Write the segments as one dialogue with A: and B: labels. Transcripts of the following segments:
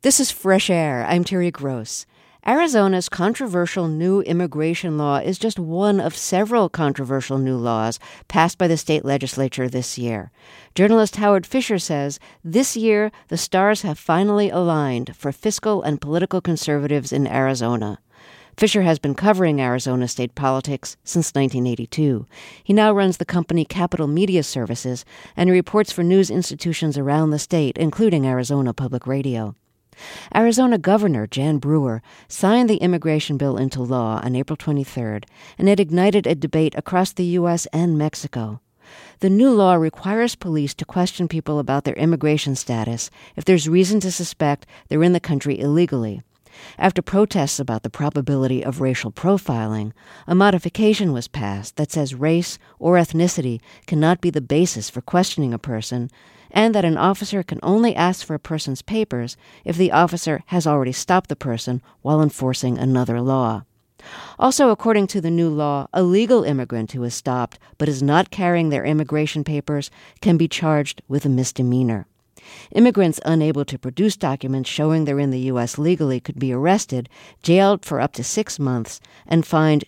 A: This is Fresh Air. I'm Terry Gross. Arizona's controversial new immigration law is just one of several controversial new laws passed by the state legislature this year. Journalist Howard Fisher says this year the stars have finally aligned for fiscal and political conservatives in Arizona. Fisher has been covering Arizona state politics since 1982. He now runs the company Capital Media Services and he reports for news institutions around the state, including Arizona Public Radio. Arizona Governor Jan Brewer signed the immigration bill into law on April 23rd, and it ignited a debate across the U.S. and Mexico. The new law requires police to question people about their immigration status if there's reason to suspect they're in the country illegally. After protests about the probability of racial profiling, a modification was passed that says race or ethnicity cannot be the basis for questioning a person, and that an officer can only ask for a person's papers if the officer has already stopped the person while enforcing another law. Also, according to the new law, a legal immigrant who is stopped but is not carrying their immigration papers can be charged with a misdemeanor. Immigrants unable to produce documents showing they're in the U.S. legally could be arrested, jailed for up to 6 months, and fined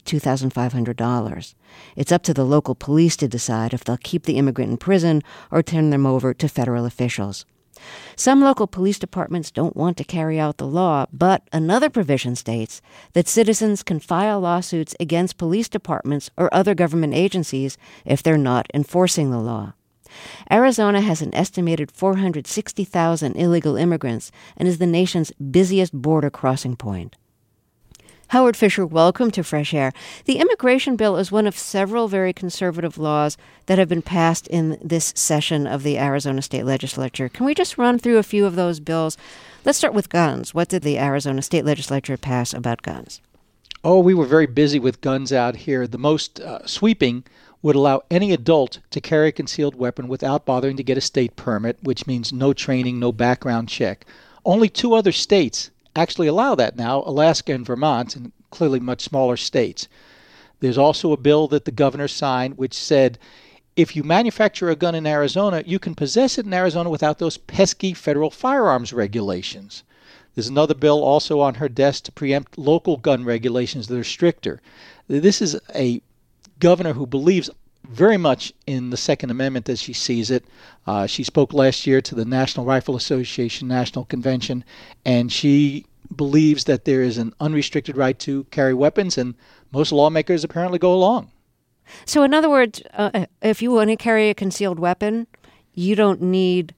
A: $2,500. It's up to the local police to decide if they'll keep the immigrant in prison or turn them over to federal officials. Some local police departments don't want to carry out the law, but another provision states that citizens can file lawsuits against police departments or other government agencies if they're not enforcing the law. Arizona has an estimated 460,000 illegal immigrants and is the nation's busiest border crossing point. Howard Fisher, welcome to Fresh Air. The immigration bill is one of several very conservative laws that have been passed in this session of the Arizona State Legislature. Can we just run through a few of those bills? Let's start with guns. What did the Arizona State Legislature pass about guns?
B: Oh, we were very busy with guns out here. The most sweeping would allow any adult to carry a concealed weapon without bothering to get a state permit, which means no training, no background check. Only 2 other states actually allow that now, Alaska and Vermont, and clearly much smaller states. There's also a bill that the governor signed which said if you manufacture a gun in Arizona, you can possess it in Arizona without those pesky federal firearms regulations. There's another bill also on her desk to preempt local gun regulations that are stricter. This is a governor who believes very much in the Second Amendment as she sees it. She spoke last year to the National Rifle Association National Convention, and she believes that there is an unrestricted right to carry weapons, and most lawmakers apparently go along.
A: So in other words, if you want to carry a concealed weapon, you don't need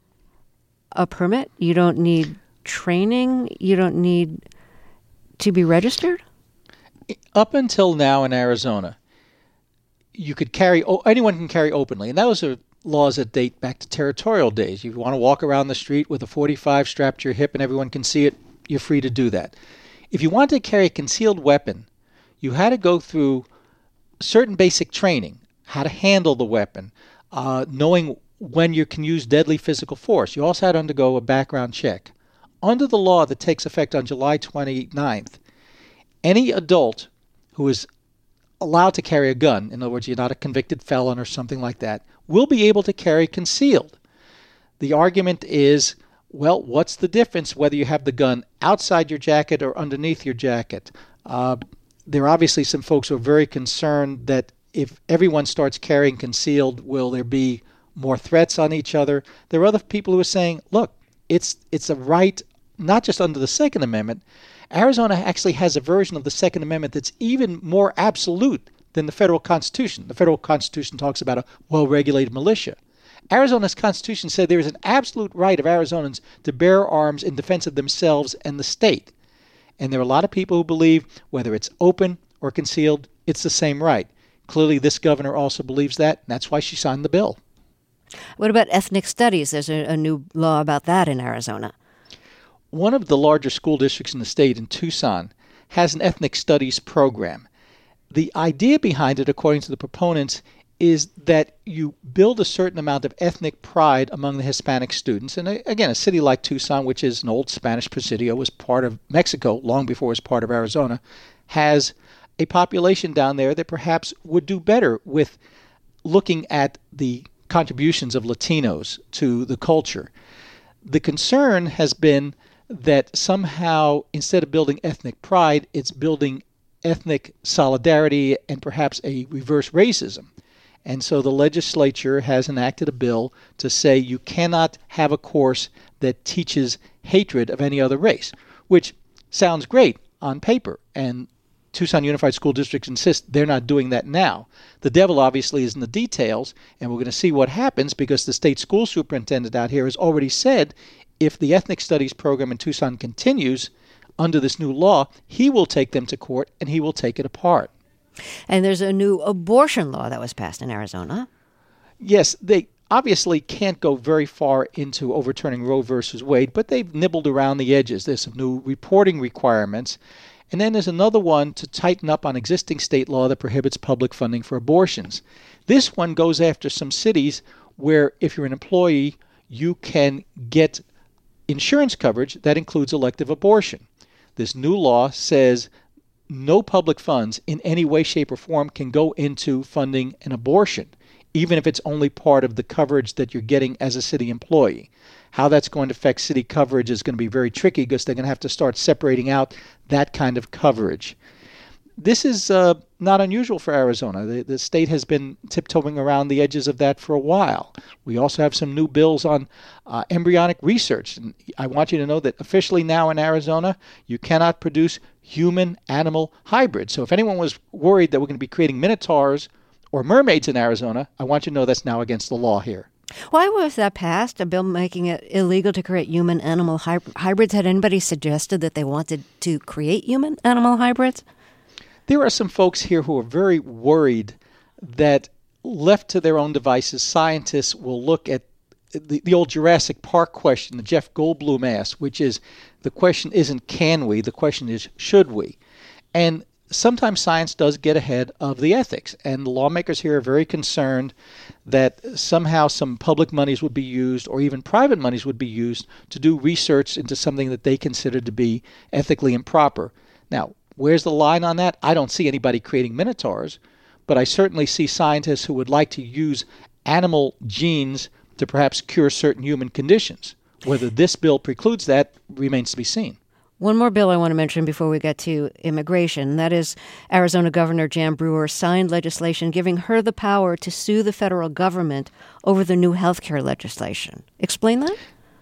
A: a permit, you don't need training, you don't need to be registered?
B: Up until now in Arizona, anyone can carry openly. And those are laws that date back to territorial days. You want to walk around the street with a .45 strapped to your hip and everyone can see it, you're free to do that. If you want to carry a concealed weapon, you had to go through certain basic training, how to handle the weapon, knowing when you can use deadly physical force. You also had to undergo a background check. Under the law that takes effect on July 29th, any adult who is allowed to carry a gun, in other words, you're not a convicted felon or something like that, will be able to carry concealed. The argument is, well, what's the difference whether you have the gun outside your jacket or underneath your jacket? There are obviously some folks who are very concerned that if everyone starts carrying concealed, will there be more threats on each other? There are other people who are saying, look, it's a right, not just under the Second Amendment. Arizona actually has a version of the Second Amendment that's even more absolute than the federal Constitution. The federal Constitution talks about a well-regulated militia. Arizona's Constitution said there is an absolute right of Arizonans to bear arms in defense of themselves and the state. And there are a lot of people who believe whether it's open or concealed, it's the same right. Clearly, this governor also believes that, and that's why she signed the bill.
A: What about ethnic studies? There's a new law about that in Arizona.
B: One of the larger school districts in the state, in Tucson, has an ethnic studies program. The idea behind it, according to the proponents, is that you build a certain amount of ethnic pride among the Hispanic students. And again, a city like Tucson, which is an old Spanish presidio, was part of Mexico long before it was part of Arizona, has a population down there that perhaps would do better with looking at the contributions of Latinos to the culture. The concern has been that somehow, instead of building ethnic pride, it's building ethnic solidarity and perhaps a reverse racism. And so the legislature has enacted a bill to say you cannot have a course that teaches hatred of any other race, which sounds great on paper. And Tucson Unified School District insists they're not doing that now. The devil obviously is in the details, and we're going to see what happens because the state school superintendent out here has already said if the ethnic studies program in Tucson continues under this new law, he will take them to court and he will take it apart.
A: And there's a new abortion law that was passed in Arizona.
B: Yes, they obviously can't go very far into overturning Roe versus Wade, but they've nibbled around the edges. There's some new reporting requirements. And then there's another one to tighten up on existing state law that prohibits public funding for abortions. This one goes after some cities where if you're an employee, you can get insurance coverage that includes elective abortion. This new law says no public funds in any way, shape, or form can go into funding an abortion, even if it's only part of the coverage that you're getting as a city employee. How that's going to affect city coverage is going to be very tricky because they're going to have to start separating out that kind of coverage. This is not unusual for Arizona. The state has been tiptoeing around the edges of that for a while. We also have some new bills on embryonic research. And I want you to know that officially now in Arizona, you cannot produce human-animal hybrids. So if anyone was worried that we're going to be creating minotaurs or mermaids in Arizona, I want you to know that's now against the law here.
A: Why was that passed, a bill making it illegal to create human-animal hybrids? Had anybody suggested that they wanted to create human-animal hybrids?
B: There are some folks here who are very worried that left to their own devices, scientists will look at the old Jurassic Park question that Jeff Goldblum asked, which is the question isn't can we, the question is should we? And sometimes science does get ahead of the ethics, and the lawmakers here are very concerned that somehow some public monies would be used or even private monies would be used to do research into something that they consider to be ethically improper. Now, where's the line on that? I don't see anybody creating minotaurs, but I certainly see scientists who would like to use animal genes to perhaps cure certain human conditions. Whether this bill precludes that remains to be seen.
A: One more bill I want to mention before we get to immigration. That is, Arizona Governor Jan Brewer signed legislation giving her the power to sue the federal government over the new health care legislation. Explain that?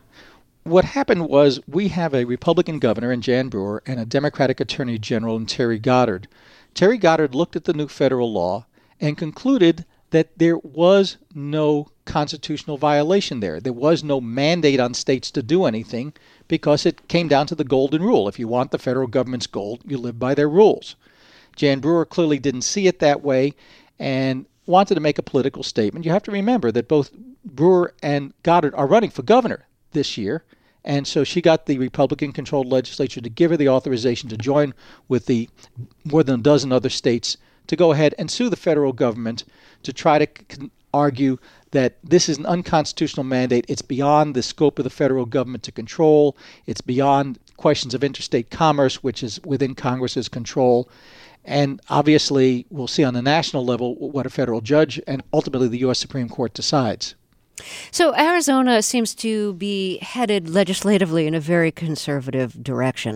B: What happened was we have a Republican governor in Jan Brewer and a Democratic Attorney General in Terry Goddard. Terry Goddard looked at the new federal law and concluded that there was no constitutional violation there. There was no mandate on states to do anything because it came down to the golden rule. If you want the federal government's gold, you live by their rules. Jan Brewer clearly didn't see it that way and wanted to make a political statement. You have to remember that both Brewer and Goddard are running for governor this year, and so she got the Republican-controlled legislature to give her the authorization to join with the more than a dozen other states to go ahead and sue the federal government to try to argue that this is an unconstitutional mandate. It's beyond the scope of the federal government to control. It's beyond questions of interstate commerce, which is within Congress's control. And obviously, we'll see on the national level what a federal judge and ultimately the U.S. Supreme Court decides.
A: So Arizona seems to be headed legislatively in a very conservative direction.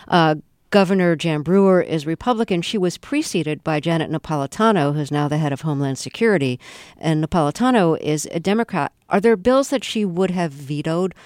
A: Governor Jan Brewer is Republican. She was preceded by Janet Napolitano, who's now the head of Homeland Security, and Napolitano is a Democrat. Are there bills that she would have vetoed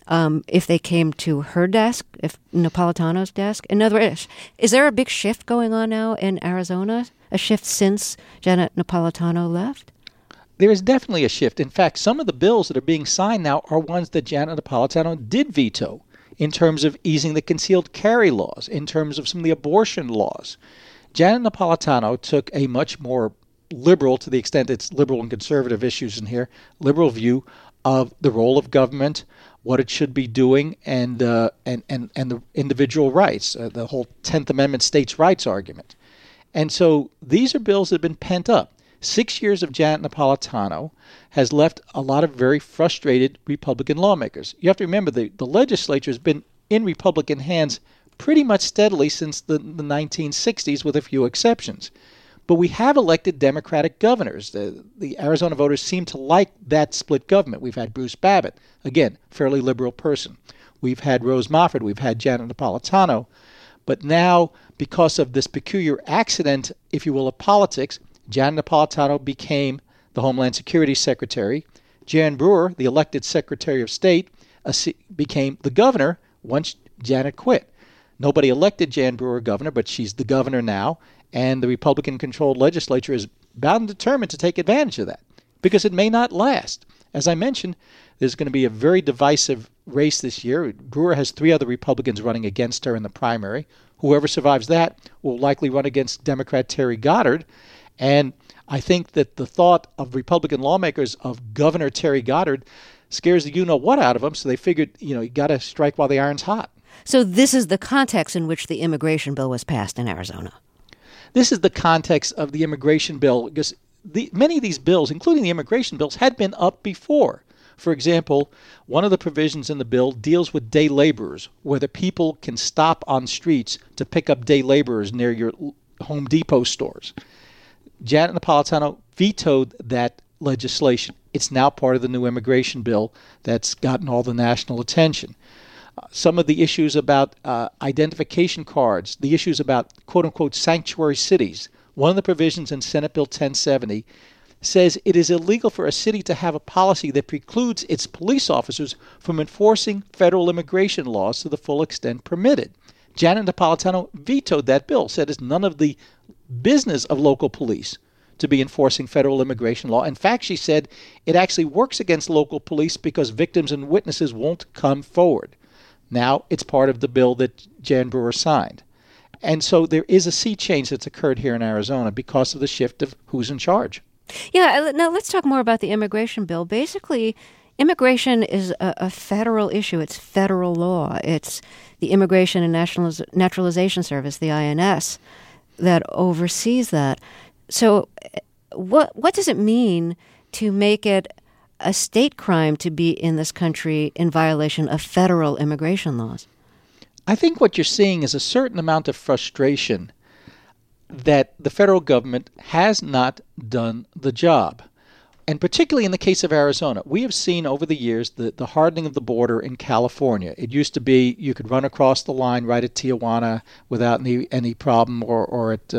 A: if they came to her desk, if Napolitano's desk? In other words, is there a big shift going on now in Arizona, a shift since Janet Napolitano left?
B: There is definitely a shift. In fact, some of the bills that are being signed now are ones that Janet Napolitano did veto, in terms of easing the concealed carry laws, in terms of some of the abortion laws. Janet Napolitano took a much more liberal, to the extent it's liberal and conservative issues in here, liberal view of the role of government, what it should be doing, and the individual rights, the whole 10th Amendment states' rights argument. And so these are bills that have been pent up. 6 years of Janet Napolitano has left a lot of very frustrated Republican lawmakers. You have to remember the legislature has been in Republican hands pretty much steadily since the 1960s, with a few exceptions. But we have elected Democratic governors. The Arizona voters seem to like that split government. We've had Bruce Babbitt, again, fairly liberal person. We've had Rose Moffett. We've had Janet Napolitano. But now, because of this peculiar accident, if you will, of politics, Janet Napolitano became the Homeland Security Secretary. Jan Brewer, the elected Secretary of State, became the governor once Janet quit. Nobody elected Jan Brewer governor, but she's the governor now, and the Republican-controlled legislature is bound and determined to take advantage of that because it may not last. As I mentioned, there's going to be a very divisive race this year. Brewer has 3 other Republicans running against her in the primary. Whoever survives that will likely run against Democrat Terry Goddard. And I think that the thought of Republican lawmakers of Governor Terry Goddard scares the you-know-what out of them, so they figured, you got to strike while the iron's hot.
A: So this is the context in which the immigration bill was passed in Arizona.
B: This is the context of the immigration bill because many of these bills, including the immigration bills, had been up before. For example, one of the provisions in the bill deals with day laborers, whether people can stop on streets to pick up day laborers near your Home Depot stores. Janet Napolitano vetoed that legislation. It's now part of the new immigration bill that's gotten all the national attention. Some of the issues about identification cards, the issues about quote-unquote sanctuary cities. One of the provisions in Senate Bill 1070 says it is illegal for a city to have a policy that precludes its police officers from enforcing federal immigration laws to the full extent permitted. Janet Napolitano vetoed that bill, said it's none of the business of local police to be enforcing federal immigration law. In fact, she said it actually works against local police because victims and witnesses won't come forward. Now it's part of the bill that Jan Brewer signed. And so there is a sea change that's occurred here in Arizona because of the shift of who's in charge.
A: Yeah, now let's talk more about the immigration bill. Basically, immigration is a federal issue. It's federal law. It's the Immigration and Naturalization Service, the INS, that oversees that. So what does it mean to make it a state crime to be in this country in violation of federal immigration laws?
B: I think what you're seeing is a certain amount of frustration that the federal government has not done the job. And particularly in the case of Arizona, we have seen over the years the hardening of the border in California. It used to be you could run across the line right at Tijuana without any problem, or at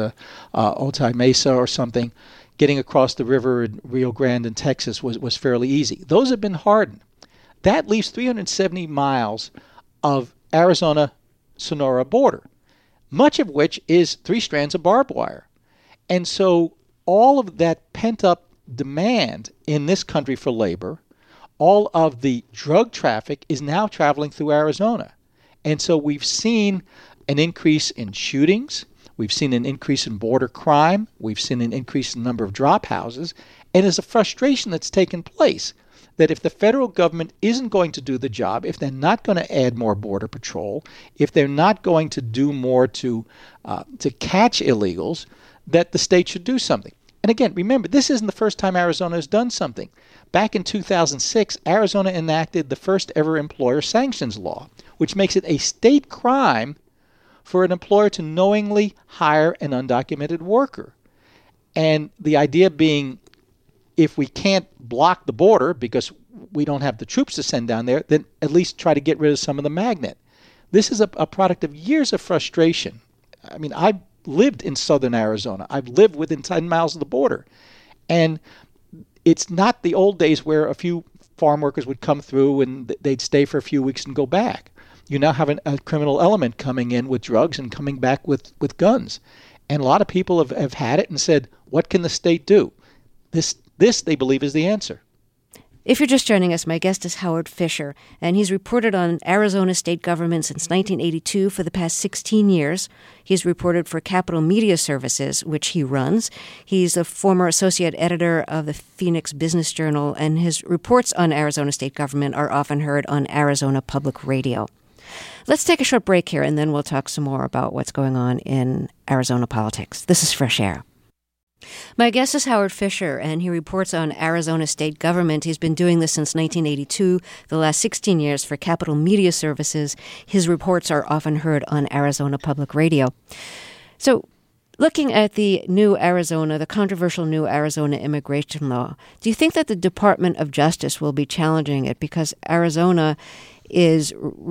B: Otay Mesa or something. Getting across the river in Rio Grande in Texas was fairly easy. Those have been hardened. That leaves 370 miles of Arizona-Sonora border, much of which is 3 strands of barbed wire. And so all of that pent-up demand in this country for labor, all of the drug traffic is now traveling through Arizona. And so we've seen an increase in shootings. We've seen an increase in border crime. We've seen an increase in the number of drop houses. And there's a frustration that's taken place that if the federal government isn't going to do the job, if they're not going to add more border patrol, if they're not going to do more to catch illegals, that the state should do something. And again, remember, this isn't the first time Arizona has done something. Back in 2006, Arizona enacted the first ever employer sanctions law, which makes it a state crime for an employer to knowingly hire an undocumented worker. And the idea being, if we can't block the border because we don't have the troops to send down there, then at least try to get rid of some of the magnet. This is a product of years of frustration. I mean, I've lived in southern Arizona. I've lived within 10 miles of the border. And it's not the old days where a few farm workers would come through and they'd stay for a few weeks and go back. You now have a criminal element coming in with drugs and coming back with guns. And a lot of people have had it and said, what can the state do? This they believe is the answer.
A: If you're just joining us, my guest is Howard Fisher, and he's reported on Arizona state government since 1982 for the past 16 years. He's reported for Capital Media Services, which he runs. He's a former associate editor of the Phoenix Business Journal, and his reports on Arizona state government are often heard on Arizona Public Radio. Let's take a short break here, and then we'll talk some more about what's going on in Arizona politics. This is Fresh Air. My guest is Howard Fisher, and he reports on Arizona state government. He's been doing this since 1982, the last 16 years for Capital Media Services. His reports are often heard on Arizona Public Radio. So Looking at the controversial new Arizona immigration law, do you think that the Department of Justice will be challenging it because Arizona is,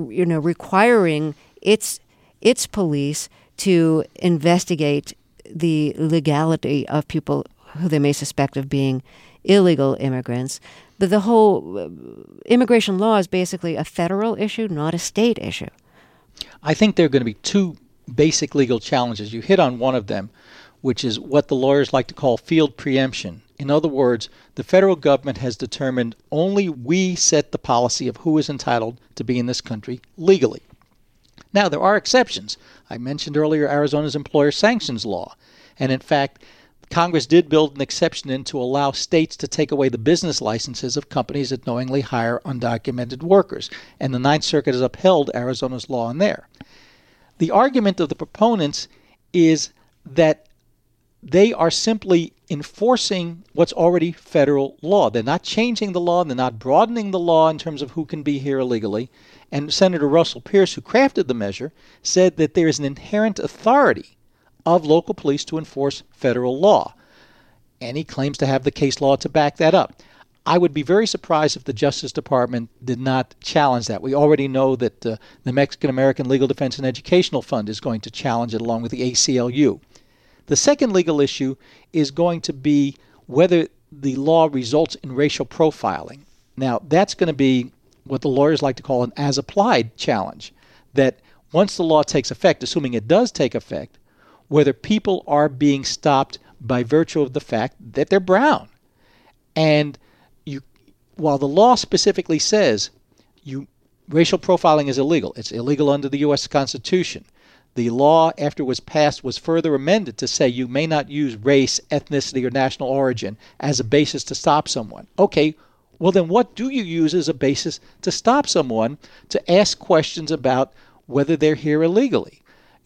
A: requiring its police to investigate the legality of people who they may suspect of being illegal immigrants? But the whole immigration law is basically a federal issue, not a state issue.
B: I think there are going to be two basic legal challenges. You hit on one of them, which is what the lawyers like to call field preemption. In other words, the federal government has determined only we set the policy of who is entitled to be in this country legally. Now, there are exceptions. I mentioned earlier Arizona's employer sanctions law. And in fact, Congress did build an exception in to allow states to take away the business licenses of companies that knowingly hire undocumented workers. And the Ninth Circuit has upheld Arizona's law in there. The argument of the proponents is that they are simply enforcing what's already federal law. They're not changing the law. They're not broadening the law in terms of who can be here illegally. And Senator Russell Pierce, who crafted the measure, said that there is an inherent authority of local police to enforce federal law. And he claims to have the case law to back that up. I would be very surprised if the Justice Department did not challenge that. We already know that the Mexican American Legal Defense and Educational Fund is going to challenge it along with the ACLU. The second legal issue is going to be whether the law results in racial profiling. Now, that's going to be what the lawyers like to call an as-applied challenge, that once the law takes effect, assuming it does take effect, whether people are being stopped by virtue of the fact that they're brown. And while the law specifically says racial profiling is illegal, it's illegal under the U.S. Constitution. The law, after it was passed, was further amended to say you may not use race, ethnicity, or national origin as a basis to stop someone. Okay, well then what do you use as a basis to stop someone to ask questions about whether they're here illegally?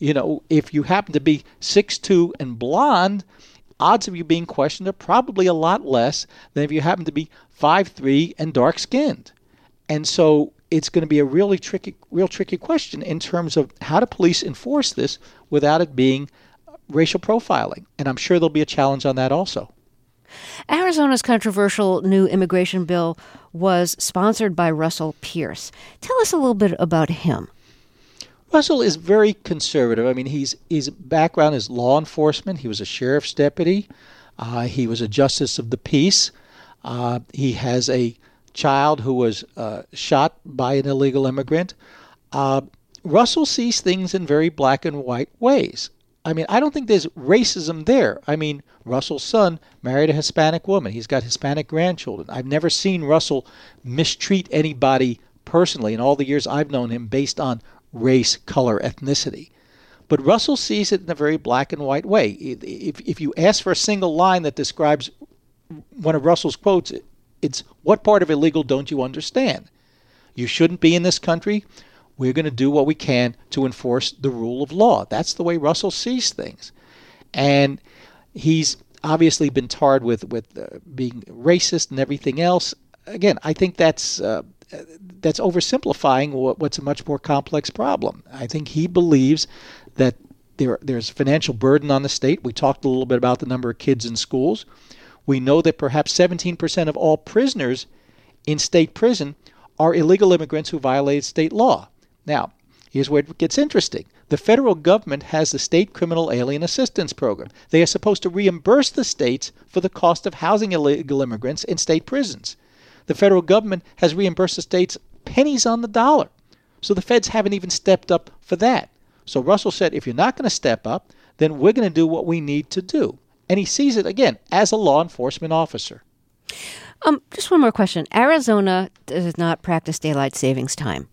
B: If you happen to be 6'2" and blonde, odds of you being questioned are probably a lot less than if you happen to be 5'3" and dark-skinned. And so it's going to be a real tricky question in terms of how do police enforce this without it being racial profiling. And I'm sure there'll be a challenge on that also.
A: Arizona's controversial new immigration bill was sponsored by Russell Pierce. Tell us a little bit about him.
B: Russell is very conservative. I mean, his background is law enforcement. He was a sheriff's deputy. He was a justice of the peace. He has a child who was shot by an illegal immigrant. Russell sees things in very black and white ways. I mean, I don't think there's racism there. I mean, Russell's son married a Hispanic woman. He's got Hispanic grandchildren. I've never seen Russell mistreat anybody personally in all the years I've known him based on race, color, ethnicity. But Russell sees it in a very black and white way. If you ask for a single line that describes one of Russell's quotes, it's, "What part of illegal don't you understand? You shouldn't be in this country. We're going to do what we can to enforce the rule of law." That's the way Russell sees things. And he's obviously been tarred with being racist and everything else. Again, I think that's oversimplifying what's a much more complex problem. I think he believes that there's financial burden on the state. We talked a little bit about the number of kids in schools. We know that perhaps 17% of all prisoners in state prison are illegal immigrants who violated state law. Now, here's where it gets interesting. The federal government has the State Criminal Alien Assistance Program. They are supposed to reimburse the states for the cost of housing illegal immigrants in state prisons. The federal government has reimbursed the states pennies on the dollar. So the feds haven't even stepped up for that. So Russell said, if you're not going to step up, then we're going to do what we need to do. And he sees it, again, as a law enforcement officer.
A: Just one more question. Arizona does not practice daylight savings time,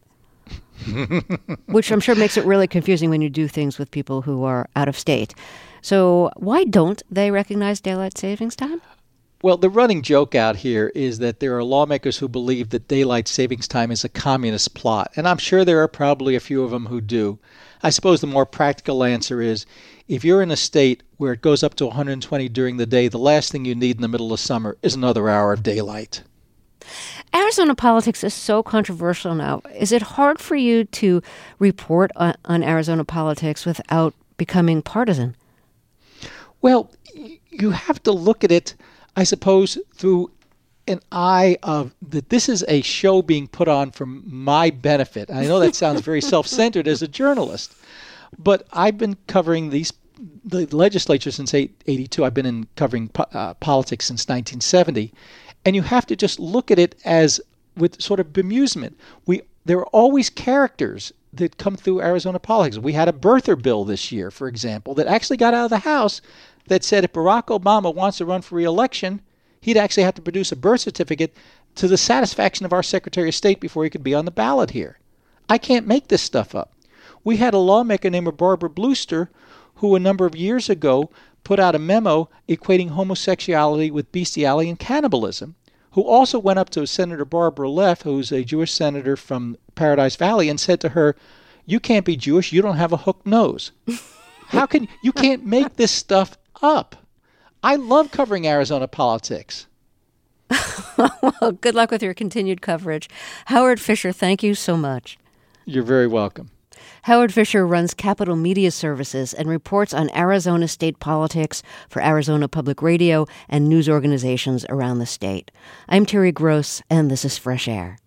A: which I'm sure makes it really confusing when you do things with people who are out of state. So why don't they recognize daylight savings time?
B: Well, the running joke out here is that there are lawmakers who believe that daylight savings time is a communist plot, and I'm sure there are probably a few of them who do. I suppose the more practical answer is, if you're in a state where it goes up to 120 during the day, the last thing you need in the middle of summer is another hour of daylight.
A: Arizona politics is so controversial now. Is it hard for you to report on Arizona politics without becoming partisan?
B: Well, you have to look at it, I suppose, through an eye of that this is a show being put on for my benefit. I know that sounds very self-centered as a journalist, but I've been covering the legislature since 82. I've been covering politics since 1970, and you have to just look at it as with sort of bemusement. There are always characters that come through Arizona politics. We had a birther bill this year, for example, that actually got out of the House that said if Barack Obama wants to run for re-election, he'd actually have to produce a birth certificate to the satisfaction of our Secretary of State before he could be on the ballot here. I can't make this stuff up. We had a lawmaker named Barbara Bluster who a number of years ago put out a memo equating homosexuality with bestiality and cannibalism, who also went up to Senator Barbara Leff, who's a Jewish senator from Paradise Valley, and said to her, "You can't be Jewish, you don't have a hooked nose." You can't make this stuff up. I love covering Arizona politics.
A: Well, good luck with your continued coverage. Howard Fisher, thank you so much.
B: You're very welcome.
A: Howard Fisher runs Capital Media Services and reports on Arizona state politics for Arizona Public Radio and news organizations around the state. I'm Terry Gross, and this is Fresh Air.